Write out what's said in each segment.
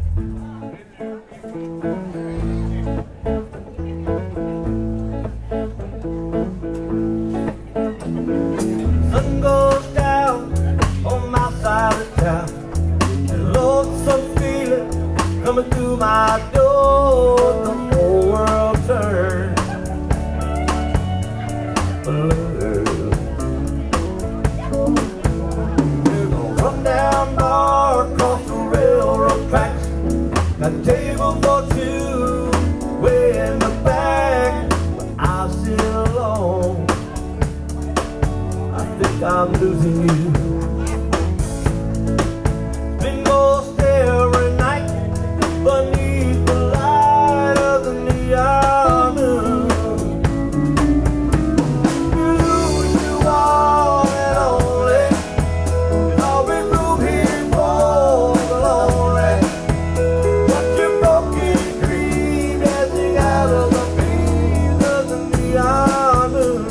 Sun goes down on my side of town. And lonesome feeling coming through my door. The whole world turns blue. There's a rundown bar across the railroad tracks. Got a table for two way in the back, but I sit alone. I think I'm losing you. Been most every night beneath the light of the neon moon. You are and only. There's always room here for the lonely. Watch your broken dream dancing out of the beams of the neon moon.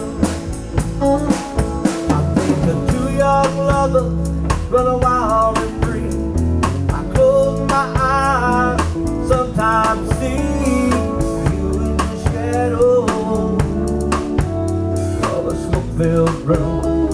Lovers run wild and free. I close my eyes, sometimes see you in the shadow of a smoke-filled room.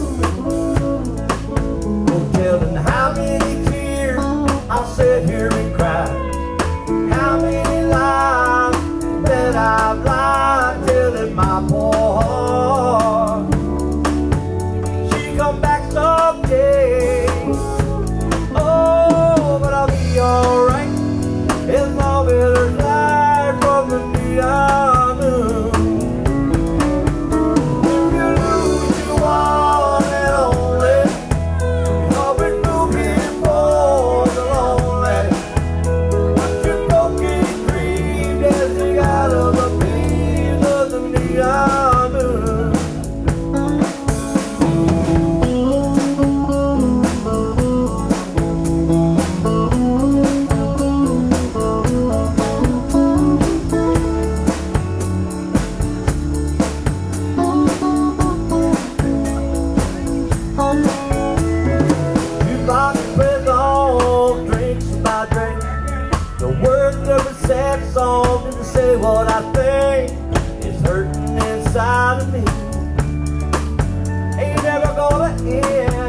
No telling how many tears I'll sit here and cry, how many lies that I've lied, telling my poor heart she come back someday. Oh, but I'll be alright as long as there's light from the neon moon. If you lose your one and only, there's always room here for the lonely. Watch your broken dream dancing out of the beams of the neon moon. Sad song didn't say what I think is hurting inside of me. Ain't never gonna end.